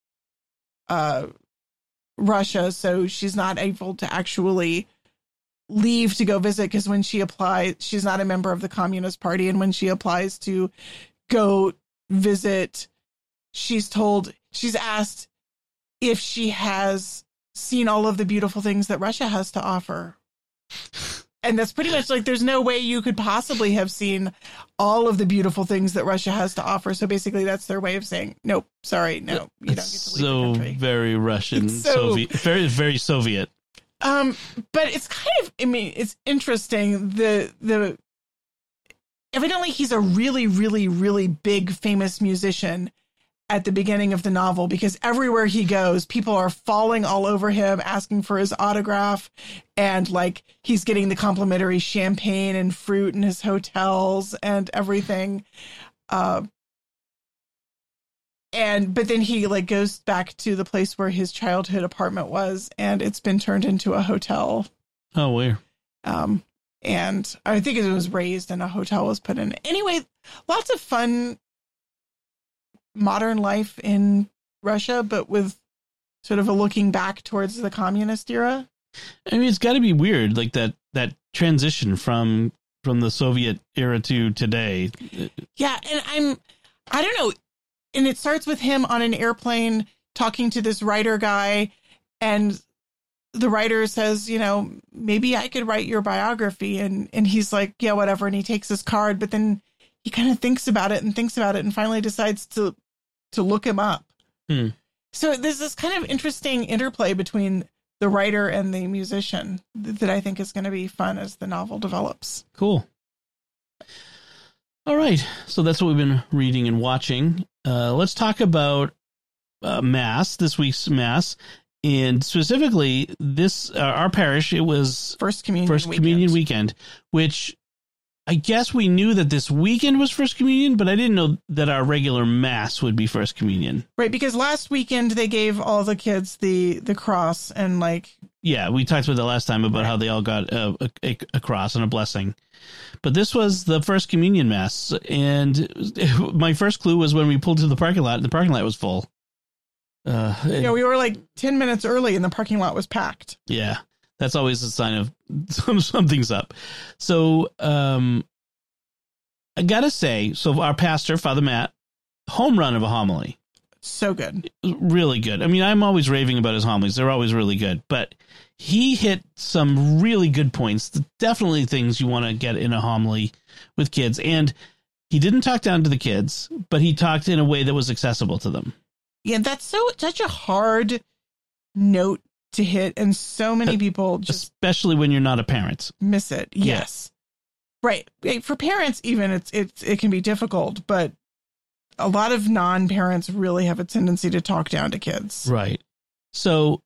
uh, Russia, so she's not able to actually leave to go visit, because when she applies, she's not a member of the Communist Party, and when she applies to go visit, she's told, she's asked if she has seen all of the beautiful things that Russia has to offer. And that's pretty much like, there's no way you could possibly have seen all of the beautiful things that Russia has to offer. So basically that's their way of saying, nope, sorry, no, you don't get to leave so the country. Very Russian, so, Soviet, very, very Soviet. Um, but it's kind of, I mean, it's interesting. The, the, evidently he's a really, really, really big, famous musician at the beginning of the novel, because everywhere he goes, people are falling all over him, asking for his autograph. And like, he's getting the complimentary champagne and fruit in his hotels and everything. Uh, and, but then he like goes back to the place where his childhood apartment was, and it's been turned into a hotel. Oh, weird. Um, and I think it was raised and a hotel was put in. Anyway, lots of fun modern life in Russia, but with sort of a looking back towards the communist era. I mean, it's got to be weird, like that that transition from from the Soviet era to today. Yeah, and I'm I don't know, and it starts with him on an airplane talking to this writer guy, and the writer says, you know, maybe I could write your biography. And, and he's like, yeah, whatever. And he takes his card, but then he kind of thinks about it and thinks about it and finally decides to, to look him up. Hmm. So there's this kind of interesting interplay between the writer and the musician that I think is going to be fun as the novel develops. Cool. All right. So that's what we've been reading and watching. Uh, let's talk about uh, Mass, this week's Mass. And specifically, this uh, our parish, it was First Communion First weekend. Communion weekend, which I guess we knew that this weekend was First Communion, but I didn't know that our regular Mass would be First Communion. Right, because last weekend they gave all the kids the, the cross and like... Yeah, we talked about that last time about how they all got a, a, a cross and a blessing. But this was the First Communion Mass, and my first clue was when we pulled to the parking lot, and the parking lot was full. Uh, yeah, we were like ten minutes early and the parking lot was packed. Yeah, that's always a sign of some, something's up. So um, I got to say, so our pastor, Father Matt, home run of a homily. So good. Really good. I mean, I'm always raving about his homilies. They're always really good. But he hit some really good points. Definitely things you want to get in a homily with kids. And he didn't talk down to the kids, but he talked in a way that was accessible to them. Yeah, that's so such a hard note to hit, and so many people just especially when you're not a parent miss it. Yes, yeah. Right. For parents, even it's it's it can be difficult, but a lot of non-parents really have a tendency to talk down to kids. Right. So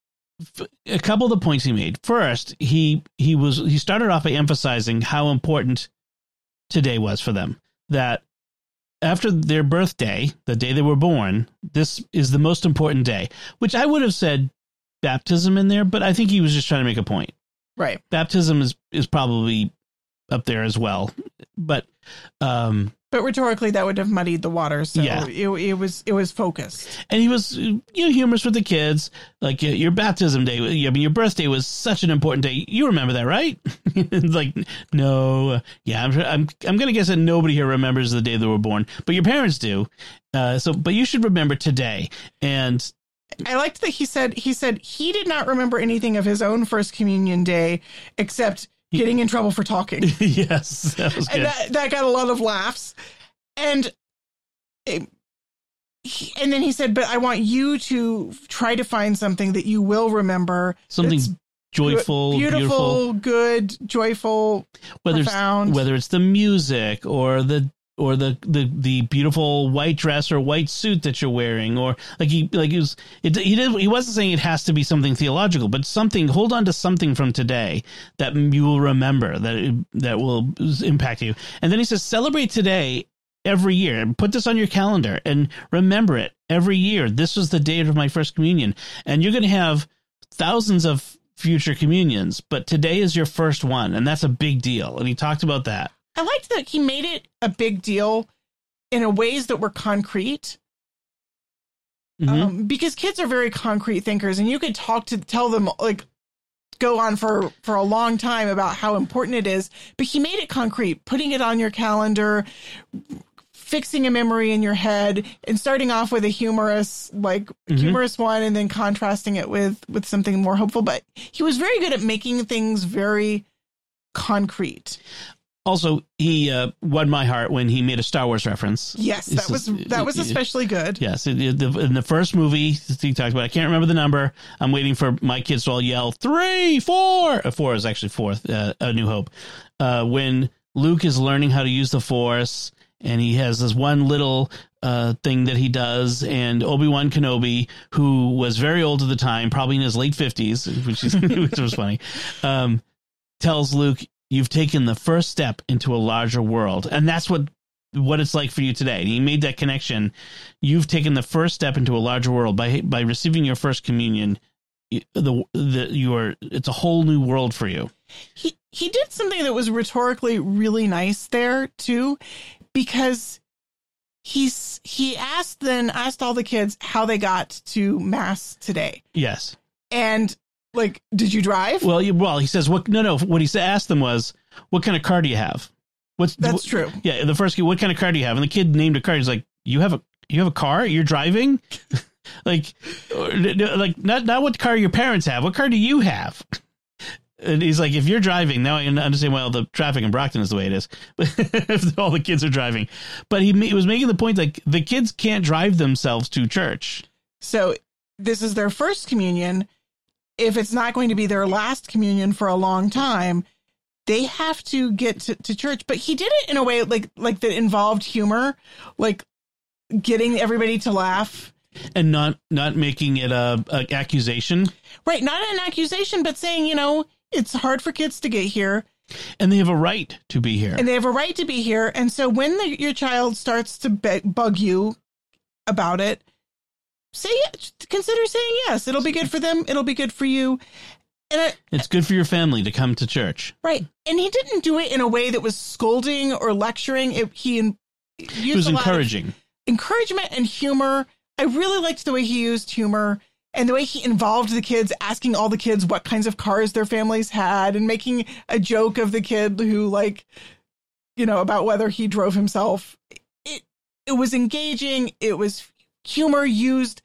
a couple of the points he made. First, he he was he started off by emphasizing how important today was for them. That after their birthday, the day they were born, this is the most important day, which I would have said baptism in there, but I think he was just trying to make a point. Right. Baptism is, is probably up there as well. But um, but rhetorically, that would have muddied the water. So yeah. it, it was it was focused. And he was, you know, humorous with the kids. Like uh, your baptism day, I mean, your birthday was such an important day. You remember that, right? Like, no. Yeah, I'm I'm, I'm going to guess that nobody here remembers the day they were born, but your parents do. Uh, so, but you should remember today. And I liked that he said he said he did not remember anything of his own First Communion day except getting in trouble for talking. Yes, that was good. And that, that got a lot of laughs. And it, he, and then he said, but I want you to try to find something that you will remember. Something joyful, beautiful, beautiful, good, joyful, whether profound. It's, whether it's the music or the or the, the, the beautiful white dress or white suit that you're wearing, or like he like he was it, he did he wasn't saying it has to be something theological, but something. Hold on to something from today that you will remember, that that will impact you. And then he says, celebrate today every year, and put this on your calendar and remember it every year. This was the date of my first communion, and you're going to have thousands of future communions, but today is your first one, and that's a big deal. And he talked about that. I liked that he made it a big deal in a ways that were concrete. Mm-hmm. Um, because kids are very concrete thinkers, and you could talk to tell them like go on for, for a long time about how important it is. But he made it concrete, putting it on your calendar, fixing a memory in your head, and starting off with a humorous, like mm-hmm. humorous one, and then contrasting it with, with something more hopeful. But he was very good at making things very concrete. Also, he uh, won my heart when he made a Star Wars reference. Yes, that was that was especially good. Yes, in the, in the first movie he talked about, I can't remember the number. I'm waiting for my kids to all yell three, four. Uh, four is actually fourth. Uh, A New Hope. Uh, when Luke is learning how to use the Force, and he has this one little uh, thing that he does, and Obi-Wan Kenobi, who was very old at the time, probably in his late fifties, which is which was funny, um, tells Luke, you've taken the first step into a larger world. And that's what what it's like for you today. And he made that connection. You've taken the first step into a larger world by by receiving your first communion. The the you are it's a whole new world for you. He he did something that was rhetorically really nice there too, because he's he asked then asked all the kids how they got to Mass today. Yes. And like, did you drive? Well, you, well, he says, what? No, no. What he asked them was, what kind of car do you have? What's That's what, true. Yeah. The first kid, what kind of car do you have? And the kid named a car. He's like, you have a, You have a car? You're driving? like, like not not what car your parents have. What car do you have? And he's like, if you're driving, now I understand why all the traffic in Brockton is the way it is. If all the kids are driving. But he, he was making the point, like, the kids can't drive themselves to church. So this is their first communion. If it's not going to be their last communion for a long time, they have to get to, to church. But he did it in a way like like that involved humor, like getting everybody to laugh. And not not making it a, a accusation. Right. Not an accusation, but saying, you know, it's hard for kids to get here. And they have a right to be here. And they have a right to be here. And so when the, your child starts to be- bug you about it, say yes. Consider saying yes. It'll be good for them. It'll be good for you. And I, it's good for your family to come to church. Right. And he didn't do it in a way that was scolding or lecturing. It, he used it was encouraging. Encouragement and humor. I really liked the way he used humor. And the way he involved the kids, asking all the kids what kinds of cars their families had and making a joke of the kid who, like, you know, about whether he drove himself. It it was engaging. It was humor used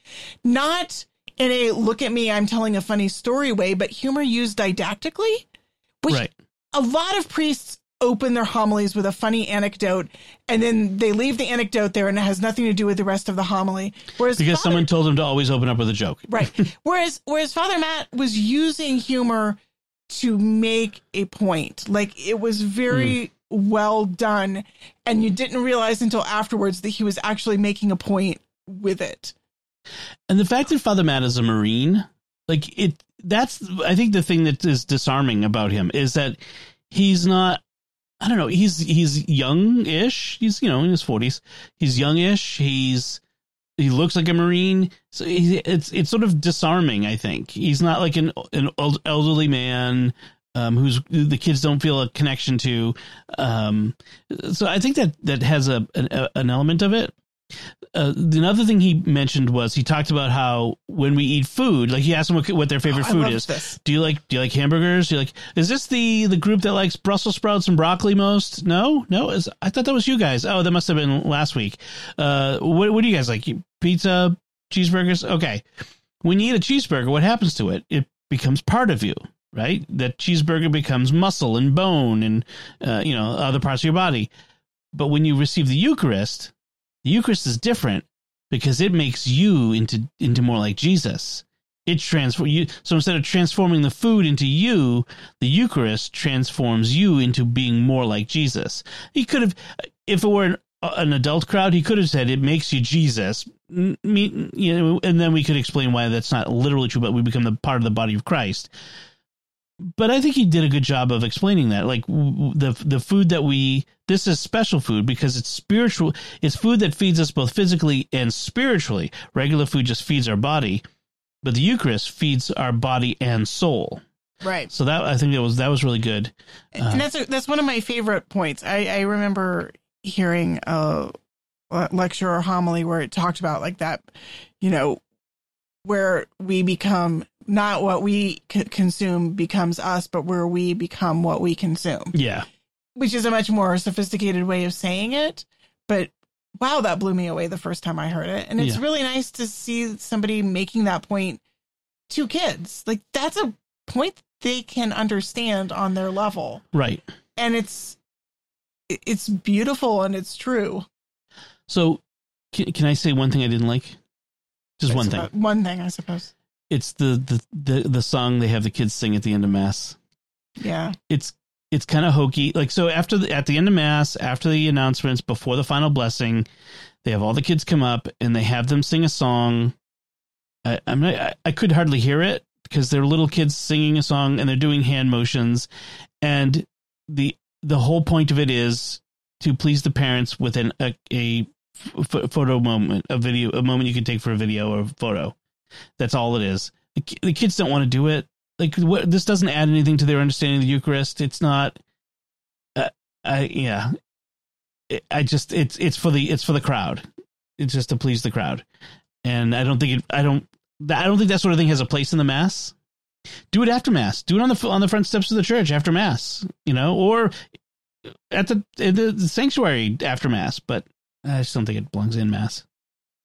not in a look at me, I'm telling a funny story way, but humor used didactically. Which right. A lot of priests open their homilies with a funny anecdote, and then they leave the anecdote there and it has nothing to do with the rest of the homily. Whereas because Father, someone told them to always open up with a joke. Right. Whereas whereas Father Matt was using humor to make a point. Like, it was very mm. well done, and you didn't realize until afterwards that he was actually making a point with it. And the fact that Father Matt is a Marine, like it, that's, I think the thing that is disarming about him is that he's not, I don't know. He's he's young-ish. He's, you know, in his forties. He's young-ish. He's he looks like a Marine. So he, it's it's sort of disarming. I think he's not like an an elderly man um, who's the kids don't feel a connection to. Um, so I think that that has a an, an element of it. Uh, another thing he mentioned was he talked about how when we eat food, like he asked them what, what their favorite oh, food is. This. Do you like do you like hamburgers? Do you like is this the the group that likes Brussels sprouts and broccoli most? No, no. Is I thought that was you guys. Oh, that must have been last week. Uh, what what do you guys like? Pizza, cheeseburgers? Okay. When you eat a cheeseburger, what happens to it? It becomes part of you, right? That cheeseburger becomes muscle and bone and uh, you know, other parts of your body. But when you receive the Eucharist, the Eucharist is different because it makes you into into more like Jesus. It transform you. So instead of transforming the food into you, the Eucharist transforms you into being more like Jesus. He could have, if it were an, an adult crowd, he could have said it makes you Jesus. Me, you know, and then we could explain why that's not literally true, but we become the part of the body of Christ. But I think he did a good job of explaining that, like the the food that we, this is special food because it's spiritual. It's food that feeds us both physically and spiritually. Regular food just feeds our body, but the Eucharist feeds our body and soul. Right. So that, I think that was, that was really good. Uh, and that's, a, that's one of my favorite points. I, I remember hearing a lecture or homily where it talked about like that, you know, where we become not what we c- consume becomes us, but where we become what we consume. Yeah. Which is a much more sophisticated way of saying it. But wow, that blew me away the first time I heard it. And it's yeah. really nice to see somebody making that point to kids. Like, that's a point they can understand on their level. Right. And it's, it's beautiful and it's true. So can, can I say one thing I didn't like? Just one thing. One thing, I suppose. It's the, the, the, the song they have the kids sing at the end of Mass. Yeah. It's it's kind of hokey. Like, so after the, at the end of Mass, after the announcements, before the final blessing, they have all the kids come up and they have them sing a song. I, I'm not, I, I could hardly hear it because they're little kids singing a song and they're doing hand motions. And the the whole point of it is to please the parents with an, a, a f- photo moment, a video, a moment you can take for a video or a photo. That's all it is. The, the kids don't want to do it. Like, what, this doesn't add anything to their understanding of the Eucharist. It's not. Uh, I yeah. It, I just it's it's for the it's for the crowd. It's just to please the crowd, and I don't think it. I don't. I don't think that sort of thing has a place in the Mass. Do it after Mass. Do it on the on the front steps of the church after Mass. You know, or at the in the sanctuary after Mass. But I just don't think it belongs in Mass.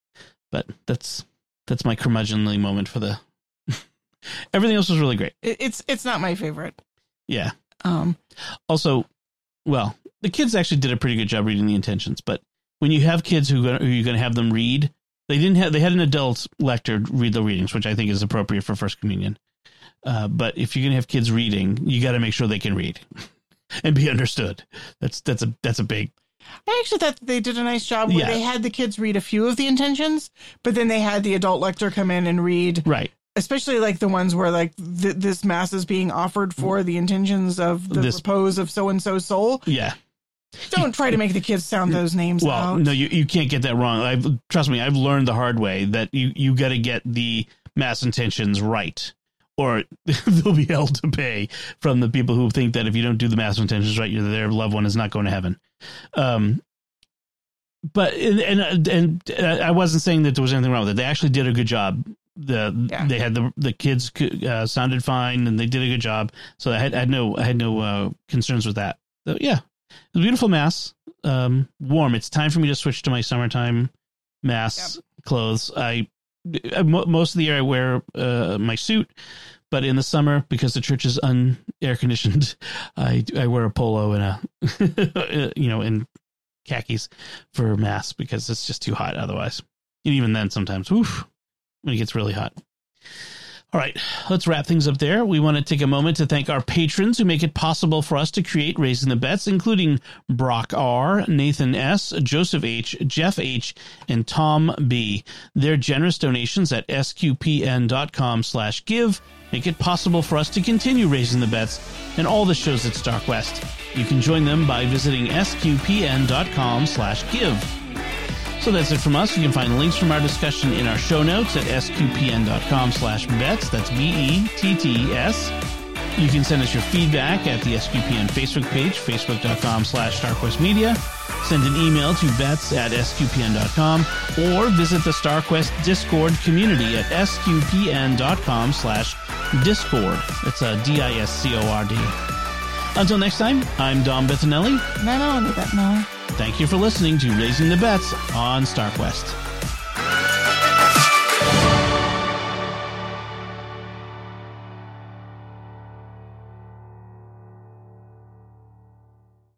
But that's that's my curmudgeonly moment for the. Everything else was really great. It's it's not my favorite. Yeah. Um. Also, well, the kids actually did a pretty good job reading the intentions. But when you have kids who, who are going to have them read, they didn't have. They had an adult lector read the readings, which I think is appropriate for First Communion. Uh, but if you're going to have kids reading, you got to make sure they can read and be understood. That's that's a that's a big. I actually thought they did a nice job where Yeah. they had the kids read a few of the intentions, but then they had the adult lector come in and read, Right. especially like the ones where like th- this mass is being offered for the intentions of the This- repose of so-and-so's soul. Yeah. Don't try to make the kids sound those names Well, out. no, you, you can't get that wrong. I've, trust me, I've learned the hard way that you, you got to get the mass intentions right, or they'll be held to pay from the people who think that if you don't do the mass intentions right, their loved one is not going to heaven. Um, but and, and and I wasn't saying that there was anything wrong with it. They actually did a good job. The Yeah. they had the the kids uh, sounded fine, and they did a good job. So I had, I had no I had no uh, concerns with that. So yeah, it was a beautiful mass. Um, warm. It's time for me to switch to my summertime mass Yep. clothes. I, I mo- most of the year I wear uh, my suit, but in the summer, because the church is un air conditioned, I I wear a polo and a you know and khakis for mass because it's just too hot otherwise. And even then, sometimes, woof, when it gets really hot. All right, let's wrap things up there. We want to take a moment to thank our patrons who make it possible for us to create Raising the Bets, including Brock R., Nathan S., Joseph H., Jeff H., and Tom B. Their generous donations at sqpn.com slash give make it possible for us to continue Raising the Bets and all the shows at StarQuest. You can join them by visiting sqpn.com slash give. So that's it from us. You can find links from our discussion in our show notes at sqpn.com slash bets. That's B E T T S. You can send us your feedback at the S Q P N Facebook page, facebook.com slash StarQuest Media. Send an email to bets at sqpn dot com or visit the StarQuest Discord community at sqpn.com slash discord. It's a D I S C O R D. Until next time, I'm Dom Bettinelli. No, no, I need that more. Thank you for listening to Raising the Bets on StarQuest.